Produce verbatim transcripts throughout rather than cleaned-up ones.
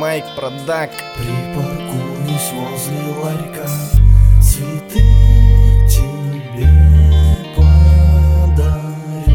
Майк Продак. Припаркуюсь возле ларька, цветы тебе подарю,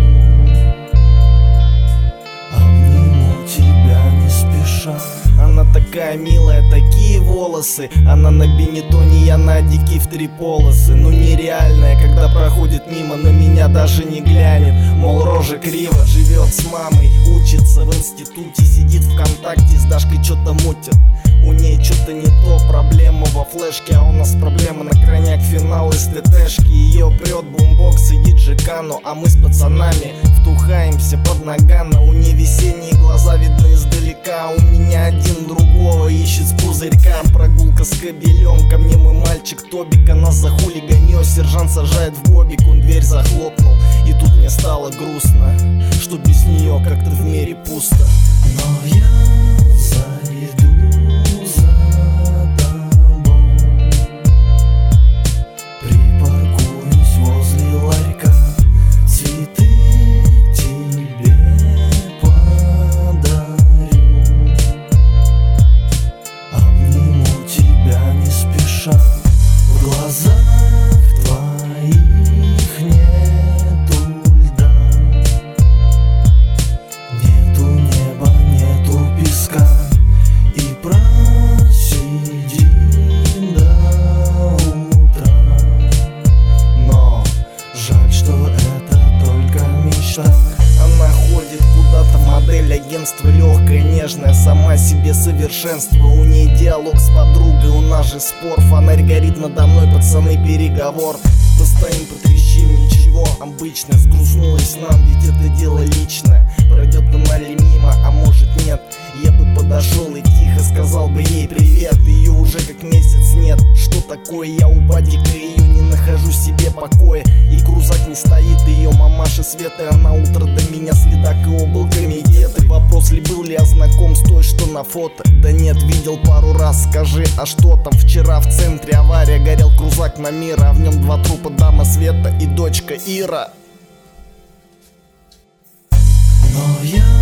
обниму тебя не спеша. Она такая милая, такие волосы. Она на бенетоне, я на дике в три полосы. Ну нереальная, когда проходит мимо, на меня даже не глянет. Мол, рожа криво, живет с мамой, учится в институте, сидит ВКонтакте, с Дашкой что-то мутит. У ней что-то не то, проблема во флешке, а у нас проблема на крайняк финал из ТТшки. Ее прет бумбокс и диджикану, а мы с пацанами втухаемся под Нагано. У ней весенние глаза видны издалека, у меня один другого ищет с пузырькам. Прогулка с кобелем, ко мне мой мальчик Тобика, нас за хулиганье сержант сажает в бобик, он дверь захлопнул. И тут мне стало грустно, что без нее как-то в мире пусто. Но я зайду за тобой, припаркуюсь возле ларька, цветы тебе подарю, обниму тебя не спеша. В глазах твоих нету льда, нету неба, нету песка, и просидим до утра. Но жаль, что это только мечта. Она ходит куда-то, модель агентства, легкая, нежная, сама себе совершенство. У ней диалог с подругой, у нас же спор. Фонарь горит надо мной, пацаны, переговор. Постоим, потрещим, ничего, обычно. Сгрузнулась нам, ведь это дело личное. Пройдет она ли мимо, а может нет. Я бы подошел и тихо сказал бы ей привет. Ее уже как месяц нет. Что такое, я у бадика, ее не нахожу себе покоя. И крузак не стоит, ее мамаша Света, она утро до меня следак и облаками едет. И вопрос ли был ли я знаком с той, что на фото? Да нет, видел пару раз, скажи, а что там? Вчера в центре авария, горел крузак на Мира, а в нем два трупа, дама Света и дочка Ира. Но я